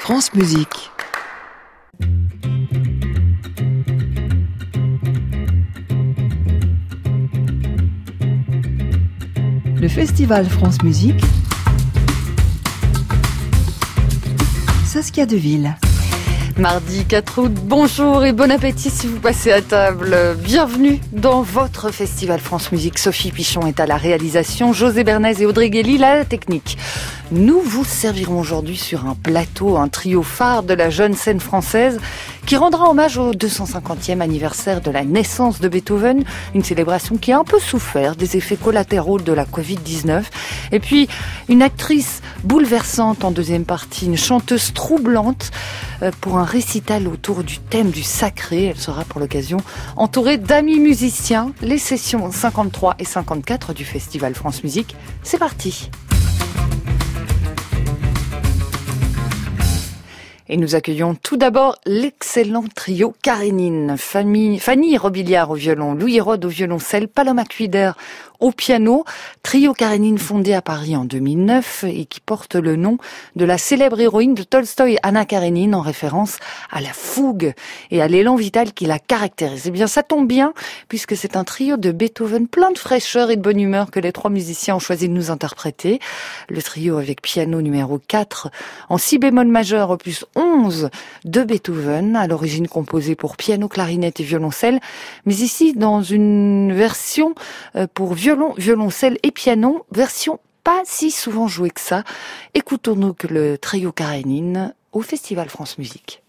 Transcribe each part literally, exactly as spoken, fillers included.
France Musique. Le Festival France Musique. Saskia Deville. Mardi quatre août, bonjour et bon appétit si vous passez à table. Bienvenue dans votre Festival France Musique. Sophie Pichon est à la réalisation, José Bernays et Audrey Guély la technique. Nous vous servirons aujourd'hui sur un plateau un trio phare de la jeune scène française qui rendra hommage au deux cent cinquantième anniversaire de la naissance de Beethoven, une célébration qui a un peu souffert des effets collatéraux de la covid dix-neuf. Et puis, une actrice bouleversante en deuxième partie, une chanteuse troublante pour un récital autour du thème du sacré. Elle sera pour l'occasion entourée d'amis musiciens. Les sessions cinquante-trois et cinquante-quatre du Festival France Musique, c'est parti. Et nous accueillons tout d'abord l'excellent trio Karénine. Fanny, Fanny Robiliard au violon, Louis Rode au violoncelle, Paloma Cuider au piano. Trio Karénine fondé à Paris en deux mille neuf et qui porte le nom de la célèbre héroïne de Tolstoï, Anna Karénine, en référence à la fougue et à l'élan vital qui la caractérise. Eh bien, ça tombe bien puisque c'est un trio de Beethoven plein de fraîcheur et de bonne humeur que les trois musiciens ont choisi de nous interpréter. Le trio avec piano numéro quatre en si bémol majeur opus onze de Beethoven, à l'origine composé pour piano, clarinette et violoncelle, mais ici dans une version pour violon, violoncelle et piano, version pas si souvent jouée que ça. Écoutons donc le trio Karénine au Festival France Musique.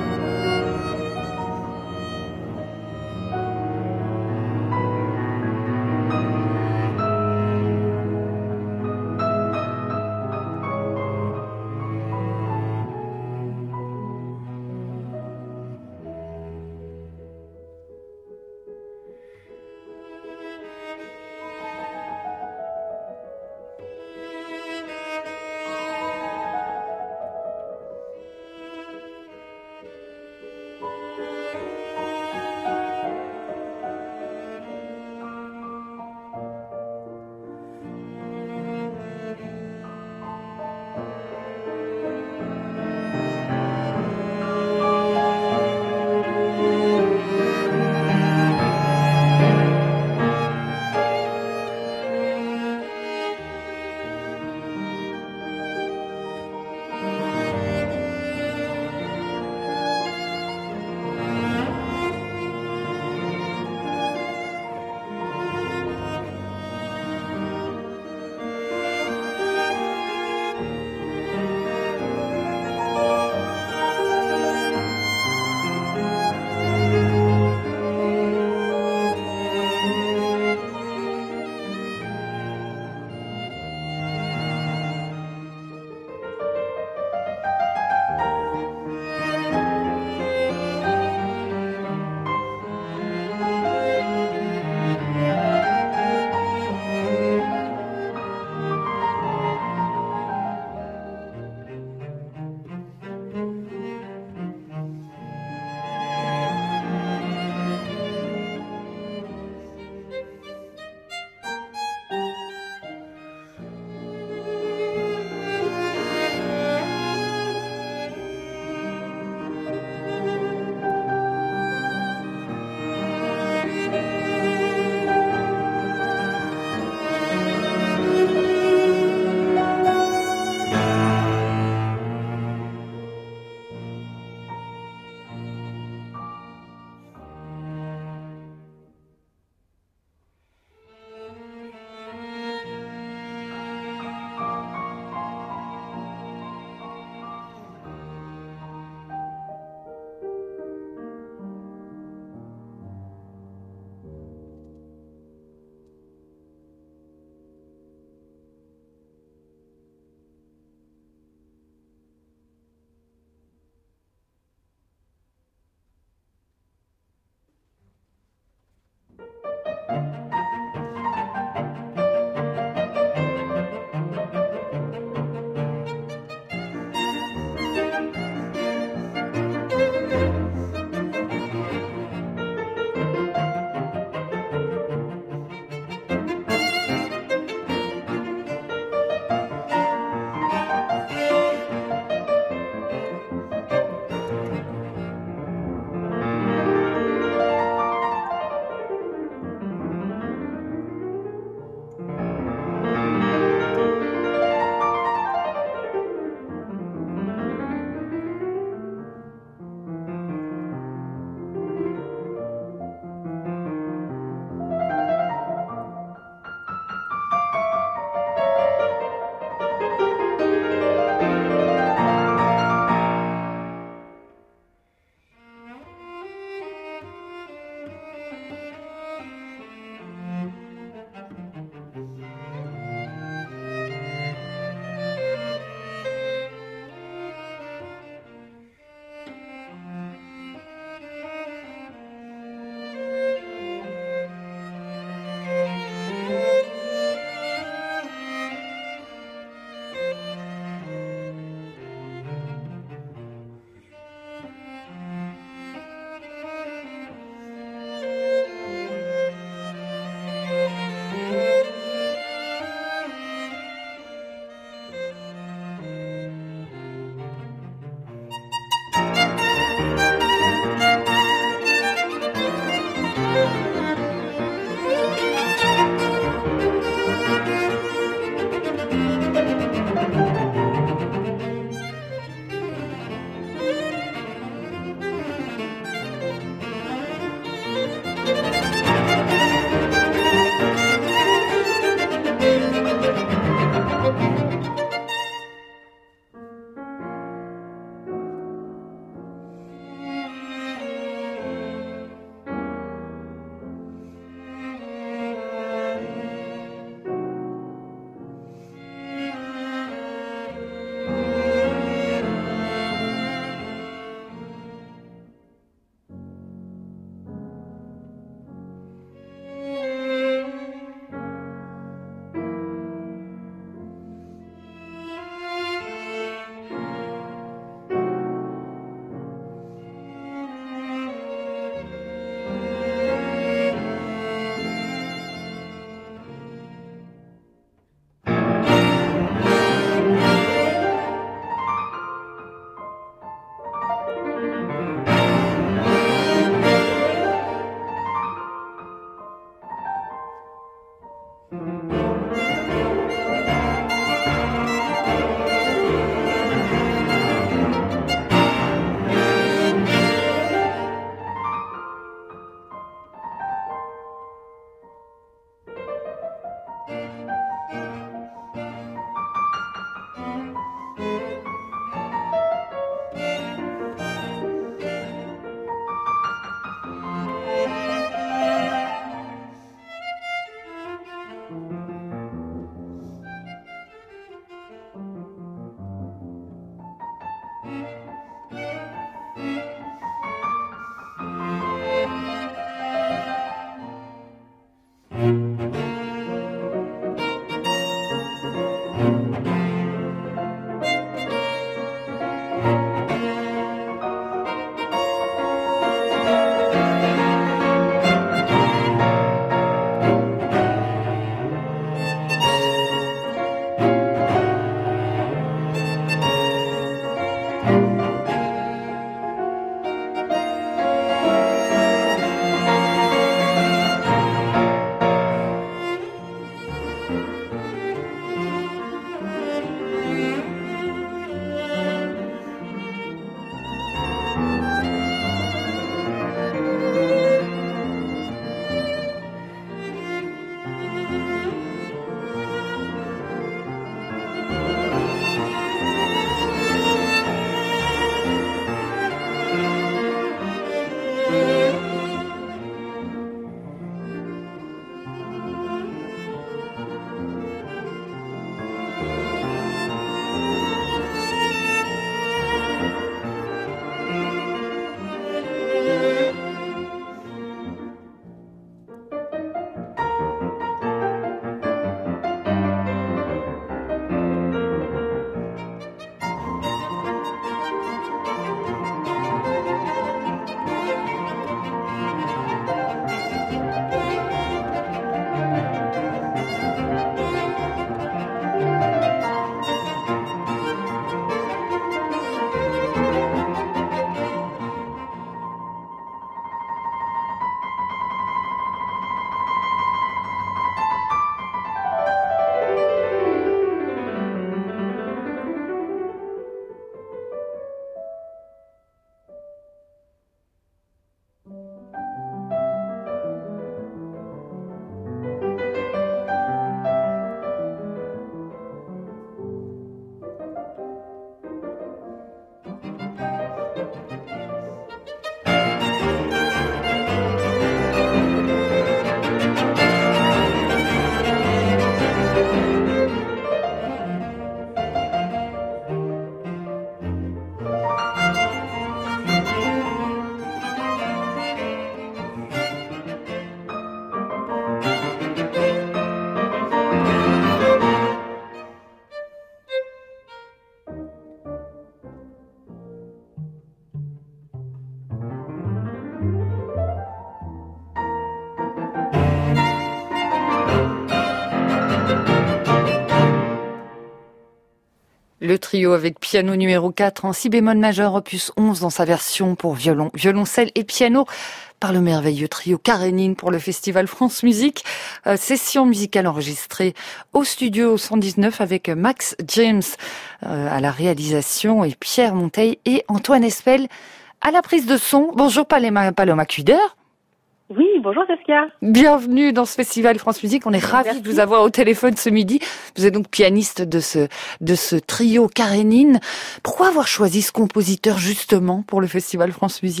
Le trio avec piano numéro quatre en si bémol majeur, opus onze dans sa version pour violon, violoncelle et piano par le merveilleux trio Karénine pour le Festival France Musique. Euh, session musicale enregistrée au studio cent dix-neuf avec Max James euh, à la réalisation et Pierre Monteil et Antoine Espel à la prise de son. Bonjour Paloma, Paloma Cuider. Oui, bonjour Saskia. Bienvenue dans ce Festival France Musique. On est ravis Merci. de vous avoir au téléphone ce midi. Vous êtes donc pianiste de ce, de ce trio Karénine. Pourquoi avoir choisi ce compositeur justement pour le Festival France Musique ?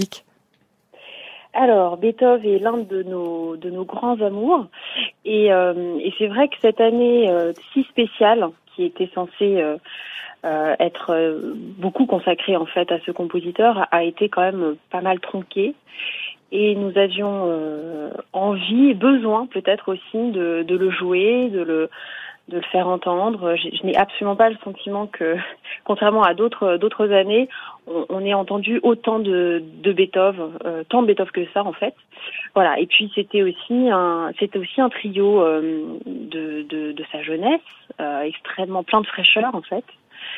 Alors, Beethoven est l'un de nos, de nos grands amours. Et, euh, et c'est vrai que cette année euh, si spéciale, qui était censée euh, euh, être euh, beaucoup consacrée en fait à ce compositeur, a été quand même pas mal tronquée. Et nous avions euh, envie et besoin peut-être aussi de, de le jouer, de le, de le faire entendre. Je, je n'ai absolument pas le sentiment que, contrairement à d'autres, d'autres années, on, on ait entendu autant de, de Beethoven, euh, tant de Beethoven que ça en fait. Voilà. Et puis c'était aussi un, c'était aussi un trio euh, de, de, de sa jeunesse, euh, extrêmement plein de fraîcheur en fait,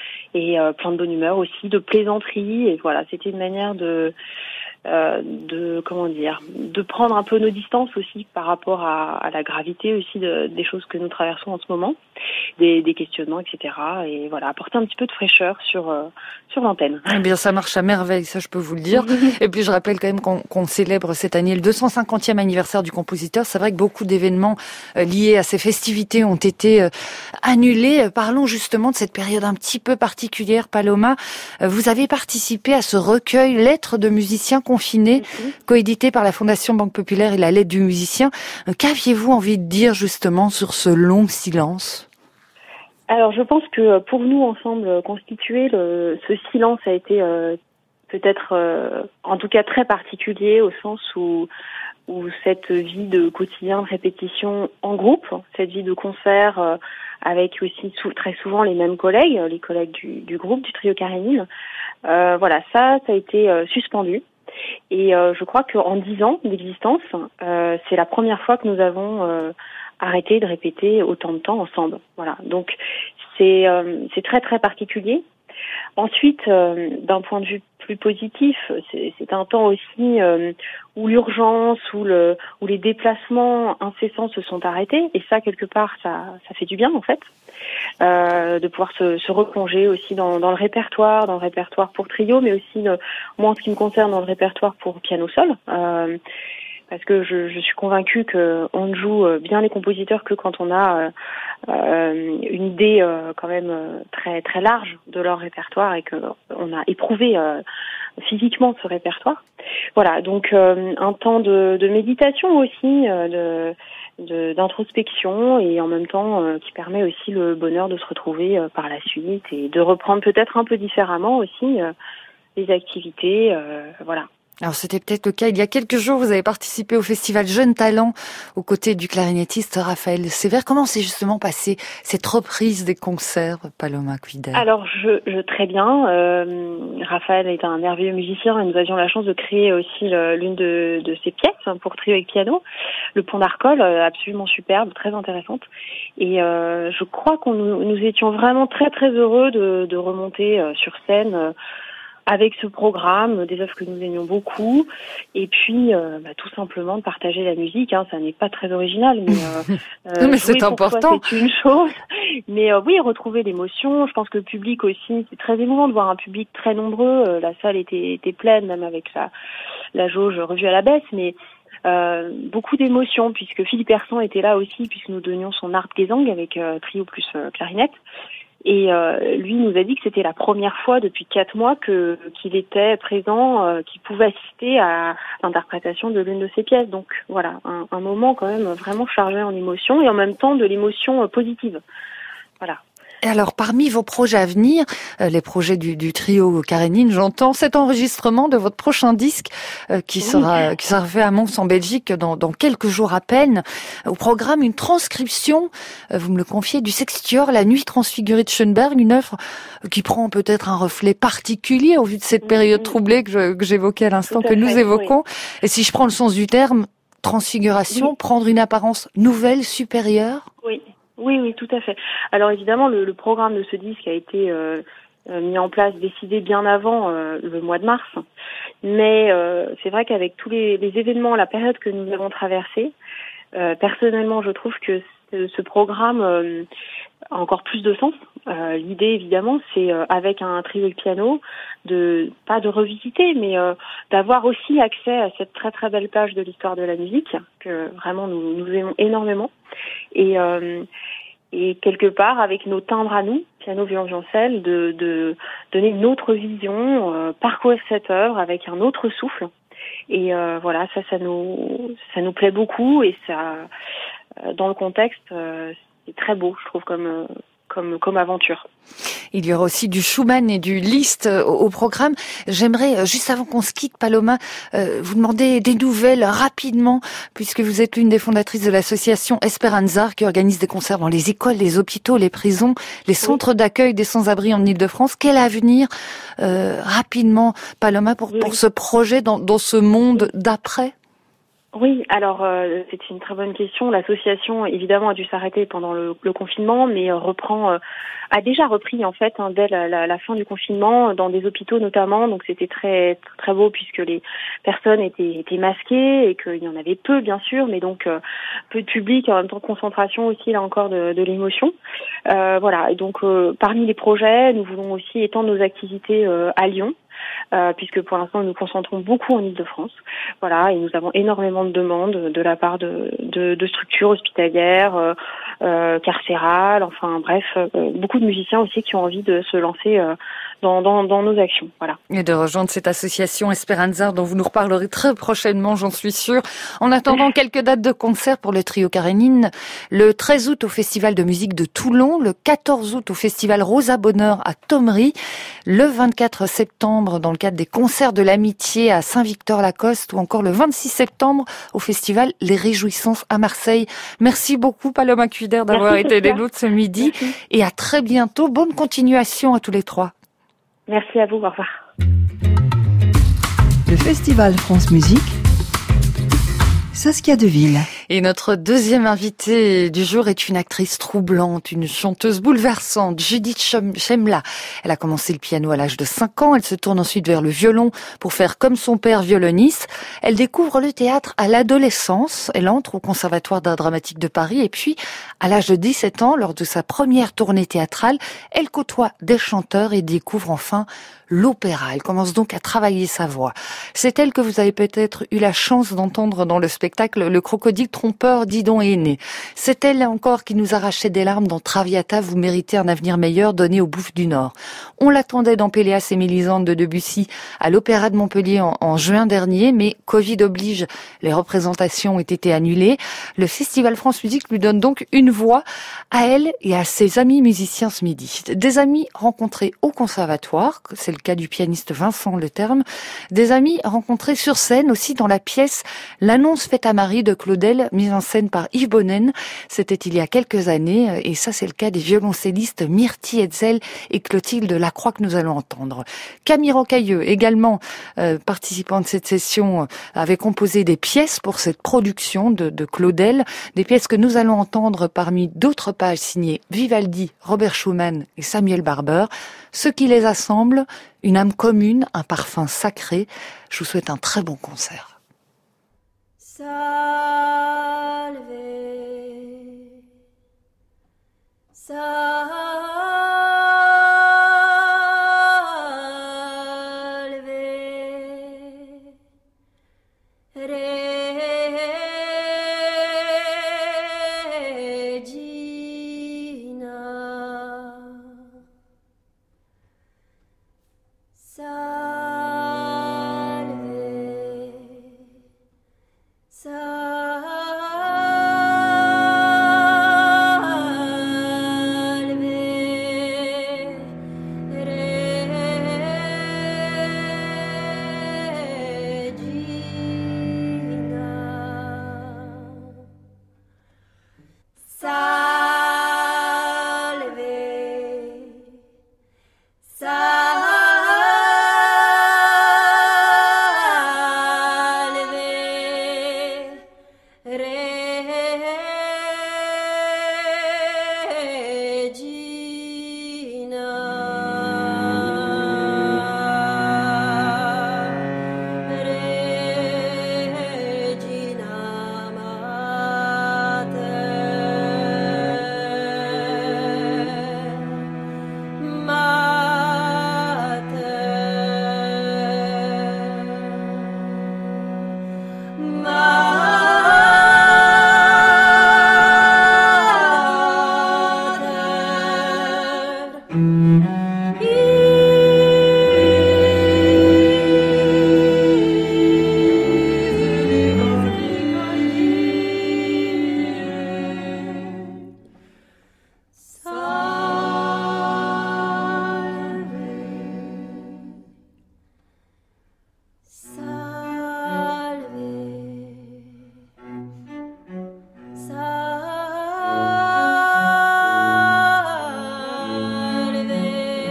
et euh, plein de bonne humeur aussi, de plaisanterie. Et voilà, c'était une manière de Euh, de comment dire, de prendre un peu nos distances aussi par rapport à, à la gravité aussi de, des choses que nous traversons en ce moment, des, des questionnements, et cetera. Et voilà, apporter un petit peu de fraîcheur sur euh, sur l'antenne. Eh bien, ça marche à merveille, ça je peux vous le dire. Et puis je rappelle quand même qu'on, qu'on célèbre cette année le deux cent cinquantième anniversaire du compositeur. C'est vrai que beaucoup d'événements euh, liés à ces festivités ont été euh, annulés. Parlons justement de cette période un petit peu particulière, Paloma. Euh, vous avez participé à ce recueil Lettres de musiciens confiné, mm-hmm. coédité par la Fondation Banque Populaire et la Lettre du musicien. Qu'aviez-vous envie de dire justement sur ce long silence ? Alors je pense que pour nous ensemble constitués, le, ce silence a été euh, peut-être euh, en tout cas très particulier au sens où, où cette vie de quotidien de répétition en groupe, cette vie de concert euh, avec aussi sou- très souvent les mêmes collègues, les collègues du, du groupe, du trio Karénine, euh, voilà, ça, ça a été euh, suspendu. Et euh, je crois qu'en dix ans d'existence, euh, c'est la première fois que nous avons euh, arrêté de répéter autant de temps ensemble. Voilà, donc c'est euh, c'est très très particulier. Ensuite, euh, d'un point de vue plus positif, c'est, c'est un temps aussi euh, où l'urgence, où le, où les déplacements incessants se sont arrêtés, et ça quelque part, ça, ça fait du bien en fait, euh, de pouvoir se, se replonger aussi dans, dans le répertoire, dans le répertoire pour trio, mais aussi de, moi en ce qui me concerne dans le répertoire pour piano seul. Euh, parce que je, je suis convaincue que on ne joue bien les compositeurs que quand on a euh, une idée euh, quand même très très large de leur répertoire et que on a éprouvé euh, physiquement ce répertoire. Voilà, donc euh, un temps de, de méditation aussi, euh, de, de d'introspection et en même temps euh, qui permet aussi le bonheur de se retrouver euh, par la suite et de reprendre peut-être un peu différemment aussi euh, les activités. Euh, voilà. Alors c'était peut-être le cas il y a quelques jours, vous avez participé au festival Jeunes Talents aux côtés du clarinettiste Raphaël Sévère. Comment s'est justement passée cette reprise des concerts, Paloma Cuider ? Alors je, je très bien. Euh, Raphaël est un merveilleux musicien et nous avions la chance de créer aussi le, l'une de, de ses pièces pour trio avec piano, le Pont d'Arcole, absolument superbe, très intéressante. Et euh, je crois qu'on nous, nous étions vraiment très très heureux de, de remonter euh, sur scène. Euh, avec ce programme, des œuvres que nous aimions beaucoup, et puis euh, bah, tout simplement de partager la musique. Hein, ça n'est pas très original, mais, euh, non, mais c'est important. C'est une chose. Mais euh, oui, retrouver l'émotion. Je pense que le public aussi, c'est très émouvant de voir un public très nombreux. Euh, la salle était, était pleine, même avec la, la jauge revue à la baisse, mais euh, beaucoup d'émotions, puisque Philippe Hersan était là aussi, puisque nous donnions son Harpgesang avec euh, trio plus euh, clarinette. Et euh, lui nous a dit que c'était la première fois depuis quatre mois que qu'il était présent, euh, qu'il pouvait assister à l'interprétation de l'une de ses pièces. Donc voilà, un, un moment quand même vraiment chargé en émotions et en même temps de l'émotion euh, positive. Voilà. Et alors, parmi vos projets à venir, euh, les projets du, du trio Karénine, j'entends cet enregistrement de votre prochain disque euh, qui oui. sera qui sera fait à Mons en Belgique dans, dans quelques jours à peine. Au programme, une transcription, euh, vous me le confiez, du Sextior, La Nuit transfigurée de Schoenberg, une œuvre qui prend peut-être un reflet particulier au vu de cette période mmh. troublée que, je, que j'évoquais à l'instant, Tout que à nous fait, évoquons. Oui. Et si je prends le sens du terme, transfiguration, oui. prendre une apparence nouvelle, supérieure. Oui. Oui, oui, tout à fait. Alors évidemment, le, le programme de ce disque a été euh, euh, mis en place, décidé bien avant euh, le mois de mars. Mais euh, c'est vrai qu'avec tous les, les événements, la période que nous avons traversée, euh, personnellement, je trouve que ce, ce programme euh, a encore plus de sens. Euh, l'idée, évidemment, c'est euh, avec un trio de piano, de pas de revisiter, mais euh, d'avoir aussi accès à cette très très belle page de l'histoire de la musique que vraiment nous, nous aimons énormément. Et euh, et quelque part, avec nos timbres à nous, piano, violon, violoncelle, de, de donner une autre vision, euh, parcourir cette œuvre avec un autre souffle. Et euh, voilà, ça, ça nous, ça nous plaît beaucoup et ça, euh, dans le contexte, euh, c'est très beau, je trouve, comme, euh, comme, comme aventure. Il y aura aussi du Schumann et du Liszt au, au programme. J'aimerais, juste avant qu'on se quitte, Paloma, euh, vous demander des nouvelles rapidement, puisque vous êtes l'une des fondatrices de l'association Esperanza, qui organise des concerts dans les écoles, les hôpitaux, les prisons, les centres oui. d'accueil des sans-abri en Ile-de-France. Quel avenir, euh, rapidement, Paloma, pour, oui. pour ce projet dans, dans ce monde oui. d'après ? Oui, alors euh, c'est une très bonne question. L'association, évidemment, a dû s'arrêter pendant le, le confinement, mais euh, reprend, euh, a déjà repris en fait hein, dès la, la, la fin du confinement, dans des hôpitaux notamment. Donc c'était très très beau puisque les personnes étaient, étaient masquées et qu'il y en avait peu, bien sûr, mais donc euh, peu de public, en même temps concentration aussi là encore de, de l'émotion. Euh, voilà. Et donc euh, parmi les projets, nous voulons aussi étendre nos activités euh, à Lyon. Euh, puisque pour l'instant nous nous concentrons beaucoup en Ile-de-France. Voilà, et nous avons énormément de demandes de la part de, de, de structures hospitalières, euh, euh, carcérales, enfin bref, euh, beaucoup de musiciens aussi qui ont envie de se lancer euh, dans, dans, dans nos actions. Voilà. Et de rejoindre cette association Esperanza dont vous nous reparlerez très prochainement, j'en suis sûre. En attendant, quelques dates de concert pour le trio Karénine. Le treize août au Festival de musique de Toulon, le quatorze août au Festival Rosa Bonheur à Thomery, le vingt-quatre septembre dans le cadre des concerts de l'amitié à Saint-Victor-Lacoste ou encore le vingt-six septembre au Festival Les Réjouissances à Marseille. Merci beaucoup Paloma Cuider d'avoir Merci, été les nôtres ce midi. Merci. Et à très bientôt. Bonne continuation à tous les trois. Merci à vous, au revoir. Le Festival France Musique, Saskia Deville. Et notre deuxième invitée du jour est une actrice troublante, une chanteuse bouleversante, Judith Chemla. Elle a commencé le piano à l'âge de cinq ans, elle se tourne ensuite vers le violon pour faire comme son père violoniste. Elle découvre le théâtre à l'adolescence, elle entre au Conservatoire d'art dramatique de Paris et puis, à l'âge de dix-sept ans, lors de sa première tournée théâtrale, elle côtoie des chanteurs et découvre enfin l'opéra. Elle commence donc à travailler sa voix. C'est elle que vous avez peut-être eu la chance d'entendre dans le spectacle Le Crocodile trompeur Didon est né. C'est elle encore qui nous arrachait des larmes dans Traviata, vous méritez un avenir meilleur donné au Bouffe du Nord. On l'attendait dans Péléas et Mélisande de Debussy à l'Opéra de Montpellier en, en juin dernier, mais Covid oblige, les représentations ont été annulées. Le Festival France Musique lui donne donc une voix à elle et à ses amis musiciens ce midi. Des amis rencontrés au conservatoire, c'est le cas du pianiste Vincent Leterme, des amis rencontrés sur scène aussi dans la pièce L'annonce faite à Marie de Claudel, mise en scène par Yves Bonnen. C'était il y a quelques années, et ça c'est le cas des violoncellistes Myrtille Hetzel et Clotilde Lacroix que nous allons entendre. Camille Rocailleux, également euh, participant de cette session, euh, avait composé des pièces pour cette production de, de Claudel, des pièces que nous allons entendre parmi d'autres pages signées Vivaldi, Robert Schumann et Samuel Barber. Ce qui les assemble, une âme commune, un parfum sacré. Je vous souhaite un très bon concert. Salve, salve, Regina, salve, salve. Salve,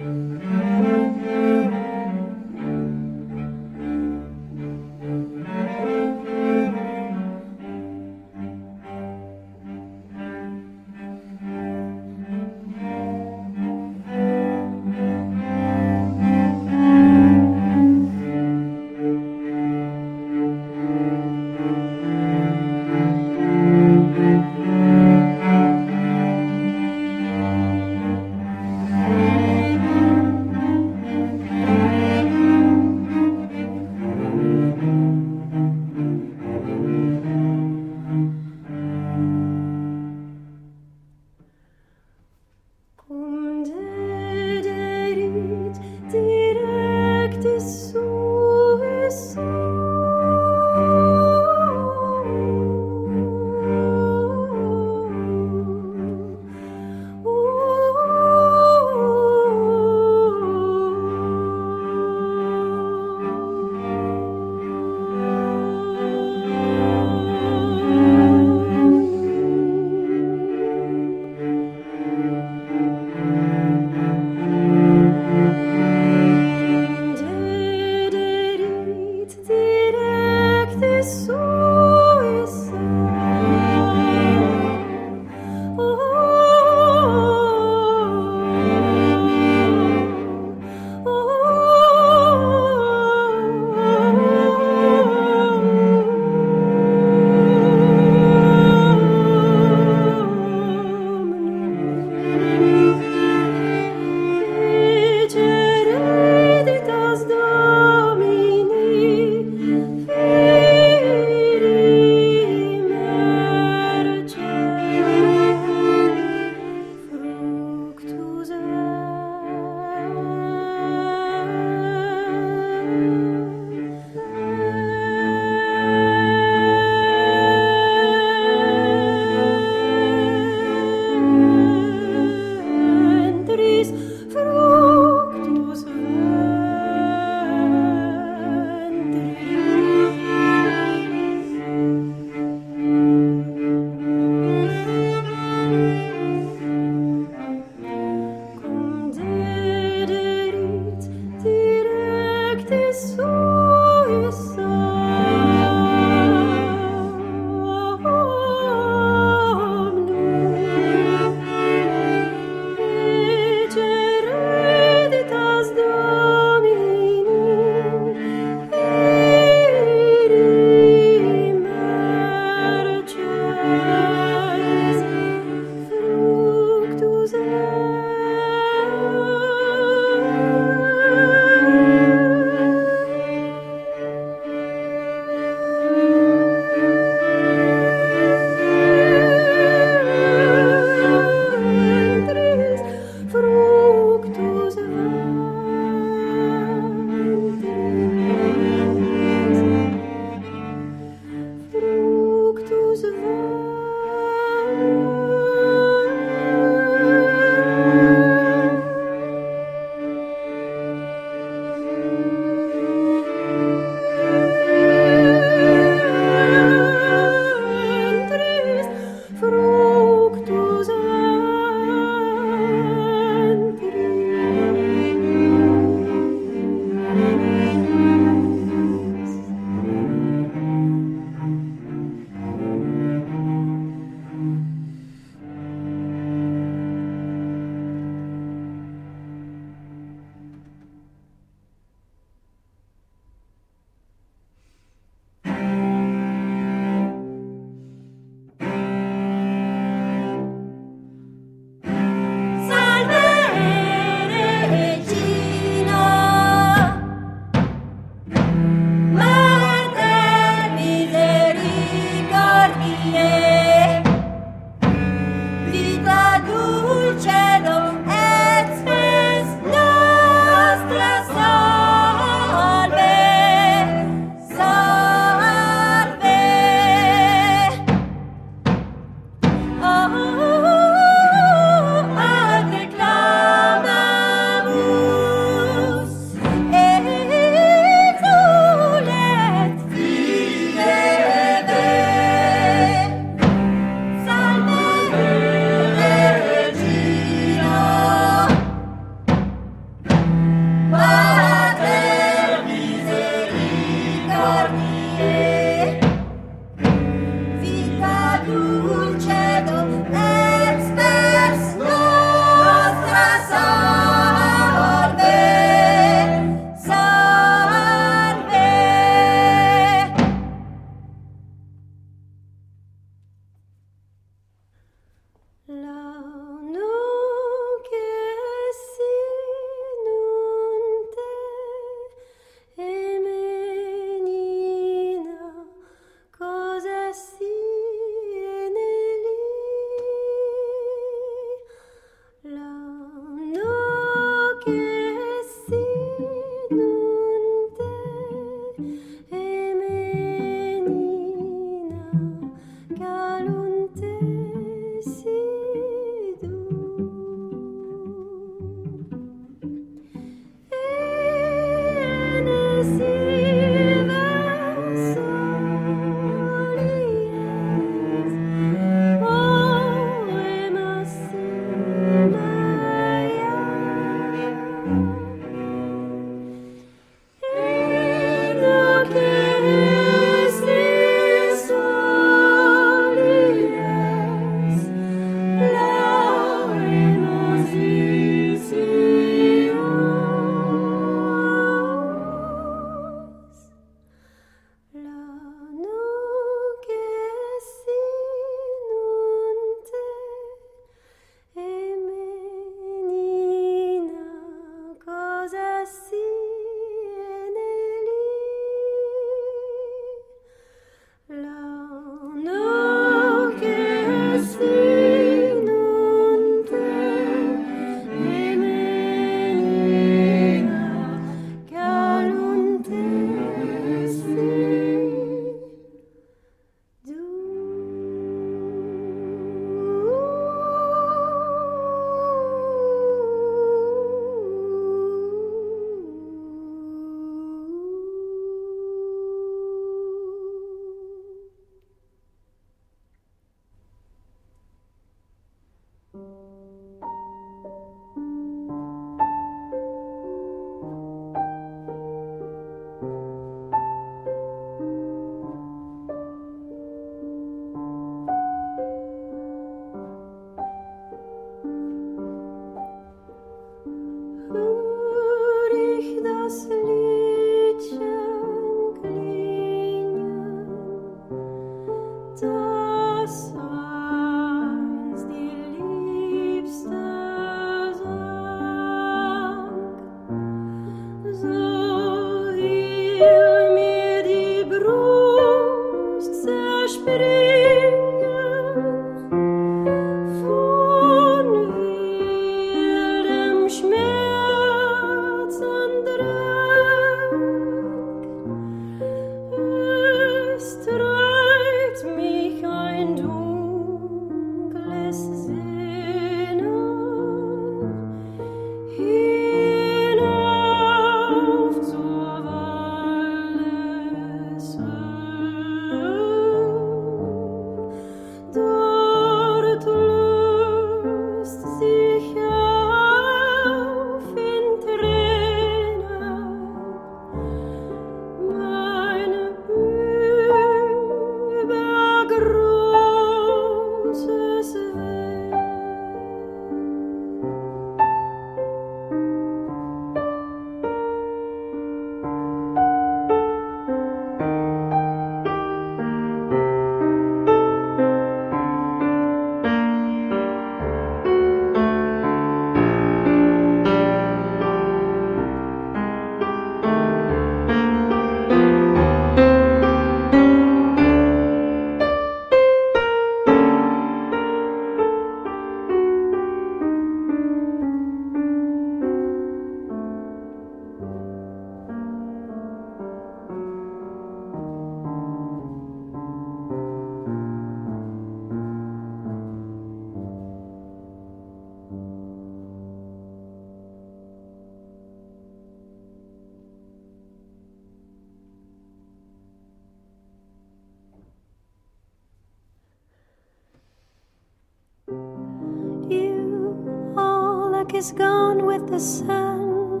Is gone with the sun,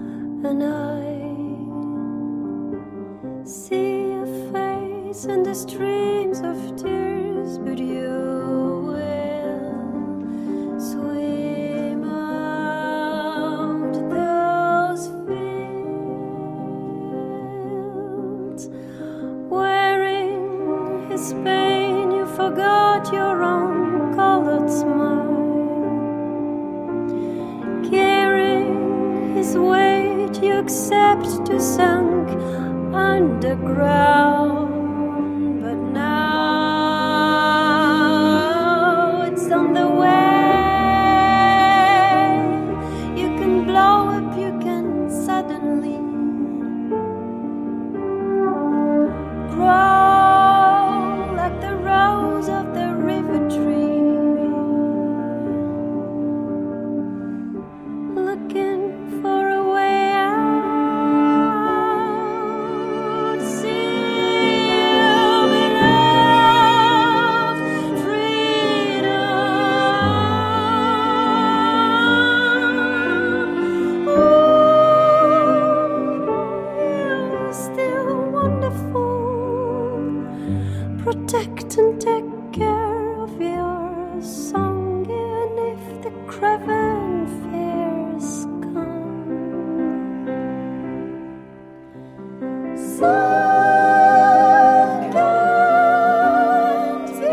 and I see a face in the streams of tears, but you will swim out those fields. Wearing his pain, you forgot your own colored smile. His weight you accept to sink underground, but now it's on the way. You can blow up, you can suddenly grow like the rose of the river tree, looking for a way out. Seal in love, freedom. Ooh, you're still wonderful. Protect and take care of your song, even if the craven fears come. Sun can't be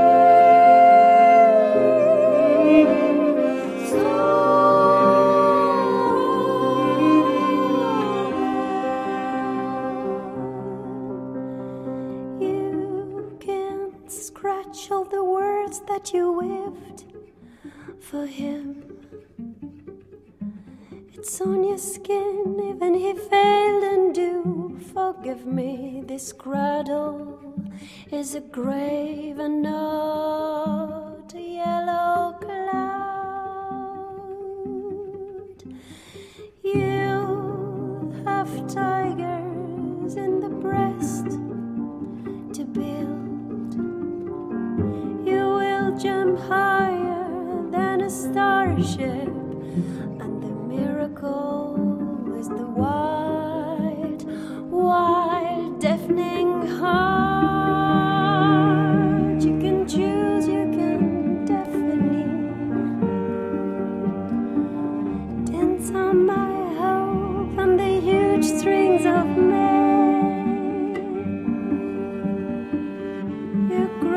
stolen. You can't scratch all the words that you weaved for him. It's on your skin, even he failed and do forgive me. This cradle is a grave and not a yellow cloud. You have tigers in the breast to build. You will jump higher than a starship, and the miracle is the wild, wild, deafening heart. You can choose, you can deafening. Dance on my hope and the huge strings of May. You grow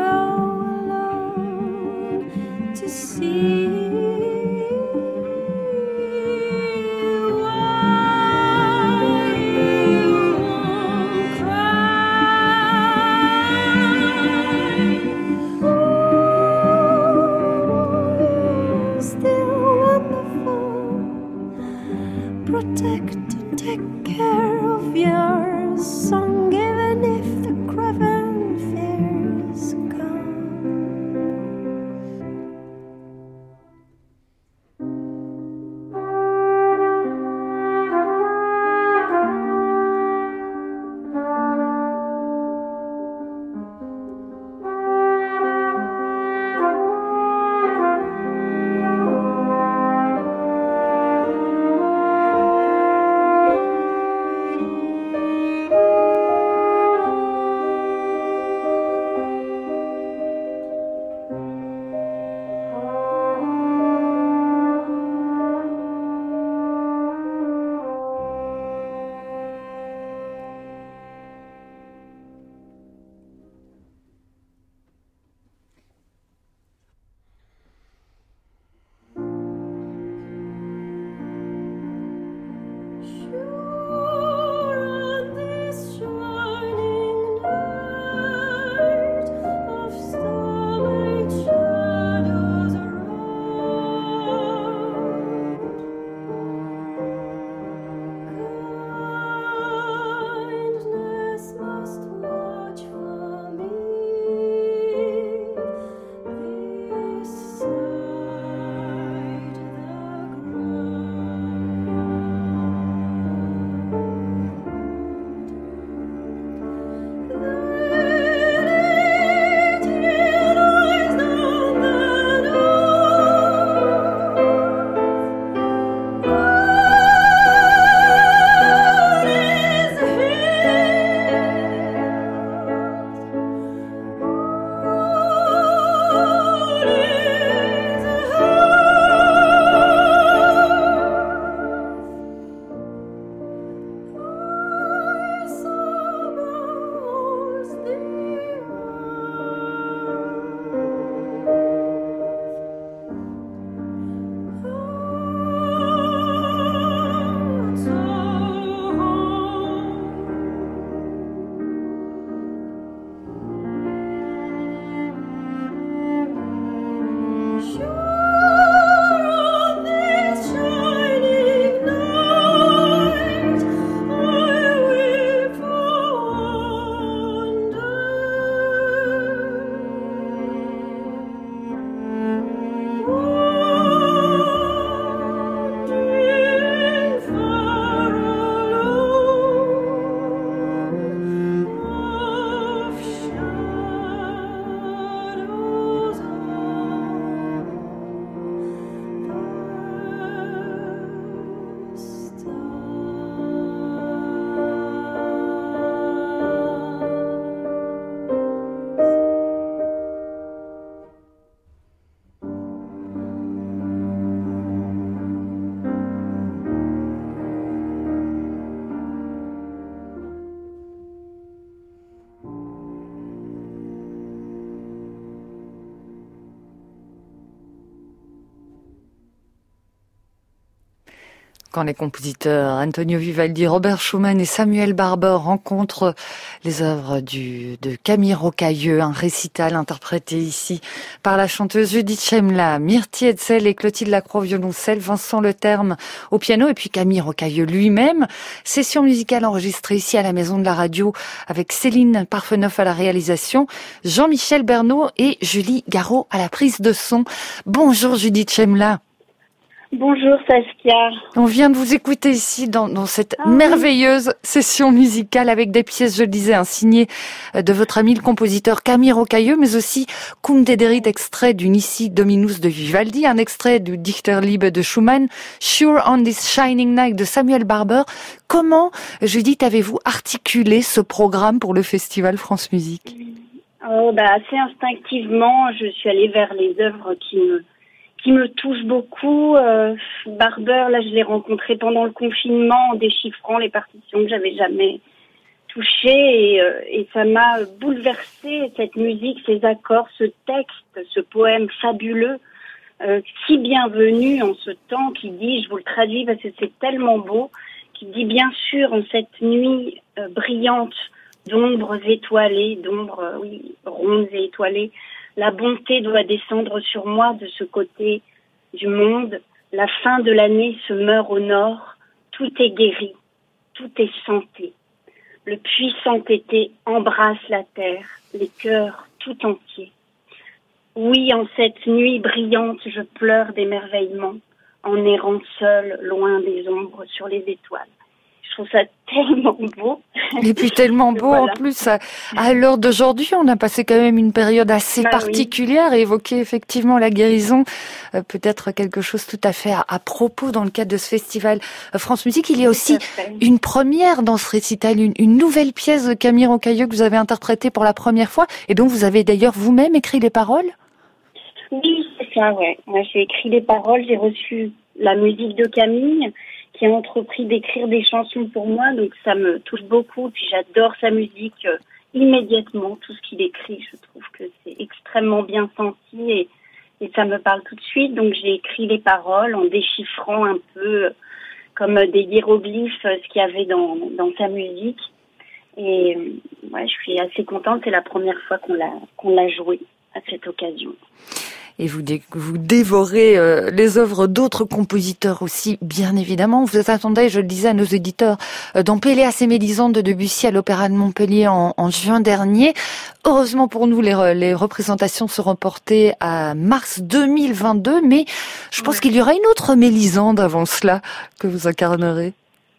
quand les compositeurs Antonio Vivaldi, Robert Schumann et Samuel Barber rencontrent les œuvres du, de Camille Rocailleux, un récital interprété ici par la chanteuse Judith Chemla, Myrtille Hetzel et Clotilde Lacroix au violoncelle, Vincent Leterme au piano et puis Camille Rocailleux lui-même. Session musicale enregistrée ici à la Maison de la Radio avec Céline Parfenoff à la réalisation, Jean-Michel Bernot et Julie Garot à la prise de son. Bonjour Judith Chemla. Bonjour Saskia. On vient de vous écouter ici dans, dans cette ah, merveilleuse session musicale avec des pièces, je le disais, hein, signées de votre ami le compositeur Camille Rocailleux, mais aussi Cum Dederit, extrait du Nisi Dominus de Vivaldi, un extrait du Dichterliebe de Schumann, Sure on this Shining Night de Samuel Barber. Comment, Judith, avez-vous articulé ce programme pour le Festival France Musique? Oh, bah, assez instinctivement, je suis allée vers les œuvres qui me qui me touche beaucoup. Euh, Barber, là, je l'ai rencontré pendant le confinement en déchiffrant les partitions que j'avais jamais touchées et, euh, et ça m'a bouleversée, cette musique, ces accords, ce texte, ce poème fabuleux, euh, si bienvenu en ce temps qui dit, je vous le traduis parce que c'est tellement beau, qui dit bien sûr en cette nuit euh, brillante d'ombres étoilées, d'ombres, euh, oui, rondes et étoilées, la bonté doit descendre sur moi de ce côté du monde. La fin de l'année se meurt au nord. Tout est guéri. Tout est santé. Le puissant été embrasse la terre, les cœurs tout entiers. Oui, en cette nuit brillante, je pleure d'émerveillement, en errant seule, loin des ombres sur les étoiles. Je trouve ça tellement beau. Et puis tellement beau voilà. En plus, à, à l'heure d'aujourd'hui, on a passé quand même une période assez bah, particulière oui. et évoqué effectivement la guérison, euh, peut-être quelque chose tout à fait à, à propos dans le cadre de ce festival France Musique. Il y a aussi une première dans ce récital, une, une nouvelle pièce de Camille Rocailleux que vous avez interprétée pour la première fois et dont vous avez d'ailleurs vous-même écrit les paroles. Oui, c'est ça, ouais. Moi, j'ai écrit les paroles, j'ai reçu la musique de Camille, qui a entrepris d'écrire des chansons pour moi, donc ça me touche beaucoup. Puis j'adore sa musique euh, immédiatement, tout ce qu'il écrit, je trouve que c'est extrêmement bien senti et, et ça me parle tout de suite. Donc j'ai écrit les paroles en déchiffrant un peu euh, comme des hiéroglyphes euh, ce qu'il y avait dans, dans sa musique. Et euh, ouais, je suis assez contente, c'est la première fois qu'on l'a, qu'on l'a joué à cette occasion. Et vous, dé- vous dévorez euh, les œuvres d'autres compositeurs aussi, bien évidemment. Vous attendez, je le disais à nos éditeurs, euh, dans Péléas et Mélisande de Debussy à l'Opéra de Montpellier en, en juin dernier. Heureusement pour nous, les, re- les représentations seront portées à mars deux mille vingt-deux, mais je pense ouais. qu'il y aura une autre Mélisande avant cela que vous incarnerez.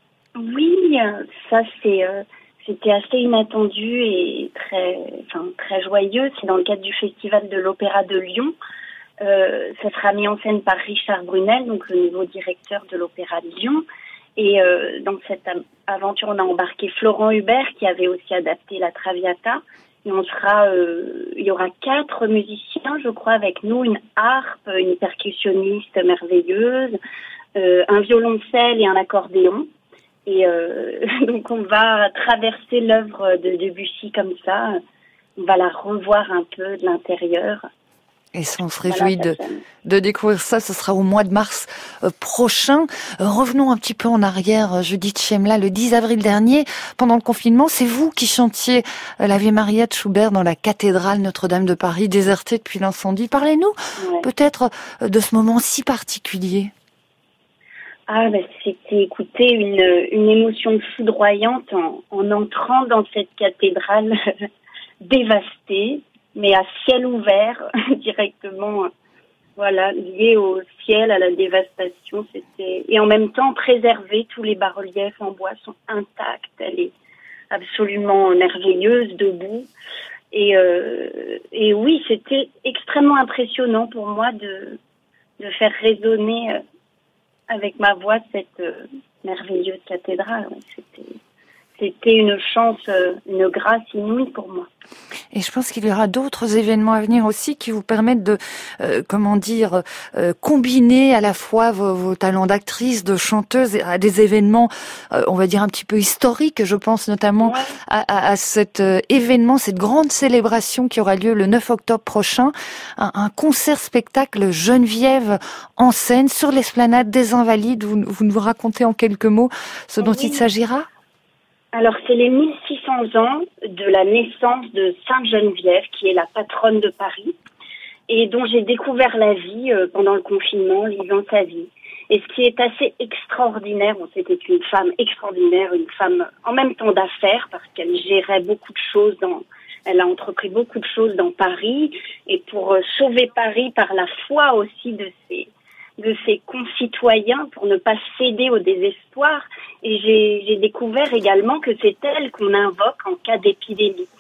Oui, ça c'est... Euh... C'était assez inattendu et très, enfin, très joyeux. C'est dans le cadre du Festival de l'Opéra de Lyon. Euh, ça sera mis en scène par Richard Brunel, donc le nouveau directeur de l'Opéra de Lyon. Et euh, dans cette aventure, on a embarqué Florent Hubert, qui avait aussi adapté la Traviata. Et on sera, euh, il y aura quatre musiciens, je crois, avec nous, une harpe, une percussionniste merveilleuse, euh, un violoncelle et un accordéon. Et euh, donc on va traverser l'œuvre de Debussy comme ça, on va la revoir un peu de l'intérieur. Et ça, on se réjouit voilà, de, de découvrir ça, ce sera au mois de mars euh, prochain. Euh, revenons un petit peu en arrière, Judith Chemla, le dix avril dernier, pendant le confinement, c'est vous qui chantiez euh, l'Ave Maria de Schubert dans la cathédrale Notre-Dame de Paris, désertée depuis l'incendie. Parlez-nous ouais. peut-être euh, de ce moment si particulier. Ah, ben, c'était, écoutez, une, une émotion foudroyante en, en entrant dans cette cathédrale dévastée, mais à ciel ouvert, directement, voilà, lié au ciel, à la dévastation. C'était, et en même temps, préservée, tous les bas-reliefs en bois sont intacts. Elle est absolument merveilleuse, debout. Et, euh, et oui, c'était extrêmement impressionnant pour moi de, de faire résonner avec ma voix cette euh, merveilleuse cathédrale. Ouais, c'était, c'était une chance, une grâce inouïe pour moi. Et je pense qu'il y aura d'autres événements à venir aussi qui vous permettent de, euh, comment dire, euh, combiner à la fois vos, vos talents d'actrice, de chanteuse, à des événements, euh, on va dire un petit peu historiques. Je pense notamment ouais. à, à, à cet euh, événement, cette grande célébration qui aura lieu le neuf octobre prochain, un, un concert-spectacle Geneviève en scène sur l'esplanade des Invalides. Vous, vous nous racontez en quelques mots ce dont oui. il s'agira ? Alors, c'est les mille six cents ans de la naissance de Sainte Geneviève, qui est la patronne de Paris, et dont j'ai découvert la vie euh, pendant le confinement, lisant sa vie. Et ce qui est assez extraordinaire, bon, c'était une femme extraordinaire, une femme en même temps d'affaires, parce qu'elle gérait beaucoup de choses dans... Elle a entrepris beaucoup de choses dans Paris, et pour euh, sauver Paris par la foi aussi de ses... de ses concitoyens pour ne pas céder au désespoir. Et j'ai, j'ai découvert également que c'est elle qu'on invoque en cas d'épidémie.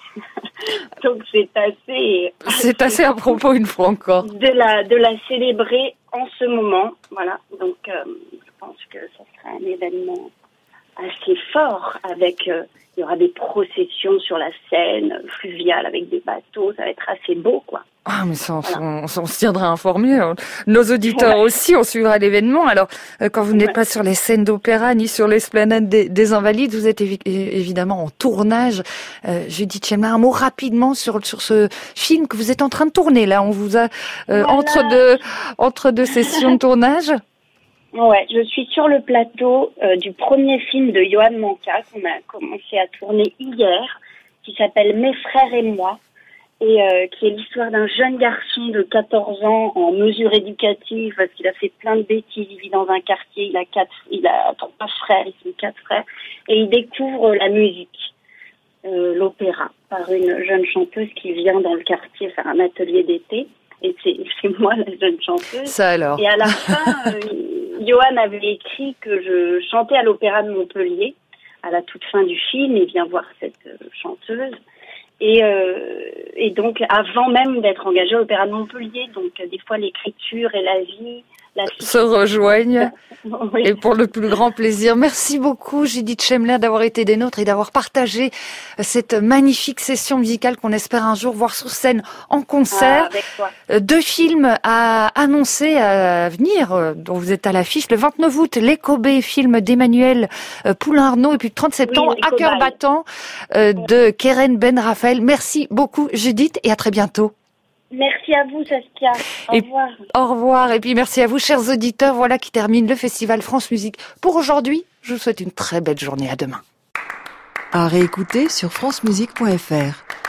Donc c'est assez... C'est assez à propos une fois encore. De la, de la célébrer en ce moment. Voilà. Donc euh, je pense que ça sera un événement assez fort avec... Euh, il y aura des processions sur la Seine fluviale avec des bateaux. Ça va être assez beau, quoi. Ah, mais ça, on, voilà. on, on, on se tiendra informé. Nos auditeurs ouais. aussi, on suivra l'événement. Alors, euh, quand vous n'êtes ouais. pas sur les scènes d'opéra ni sur l'esplanade des, des Invalides, vous êtes évi- évidemment en tournage. Euh, Judith Chemler, un mot rapidement sur sur ce film que vous êtes en train de tourner. Là, on vous a euh, voilà. entre deux entre deux sessions de tournage. Ouais, je suis sur le plateau euh, du premier film de Johan Manca qu'on a commencé à tourner hier, qui s'appelle Mes frères et moi. Et euh, qui est l'histoire d'un jeune garçon de quatorze ans en mesure éducative parce qu'il a fait plein de bêtises. Il vit dans un quartier, il a quatre, il a trois frères, ils sont quatre frères, et il découvre la musique, euh, l'opéra, par une jeune chanteuse qui vient dans le quartier faire un atelier d'été. Et c'est, c'est moi la jeune chanteuse. Ça alors. Et à la fin, euh, Johan avait écrit que je chantais à l'opéra de Montpellier. À la toute fin du film, il vient voir cette euh, chanteuse. Et, euh, et donc, avant même d'être engagée à l'Opéra de Montpellier, donc des fois l'écriture et la vie la se rejoignent. Oui. Et pour le plus grand plaisir. Merci beaucoup, Judith Chemler, d'avoir été des nôtres et d'avoir partagé cette magnifique session musicale qu'on espère un jour voir sur scène en concert. Ah, avec toi. Deux films à annoncer à venir, dont vous êtes à l'affiche. Le vingt-neuf août, Les Kobe, film d'Emmanuel Poulain-Arnaud, et puis le trente septembre, oui, À cœur battant euh, de Keren Ben Raphaël. Merci beaucoup, Judith, et à très bientôt. Merci à vous, Saskia. Au et, revoir. Au revoir. Et puis merci à vous, chers auditeurs. Voilà qui termine le Festival France Musique pour aujourd'hui. Je vous souhaite une très belle journée. À demain. À réécouter sur francemusique point f r.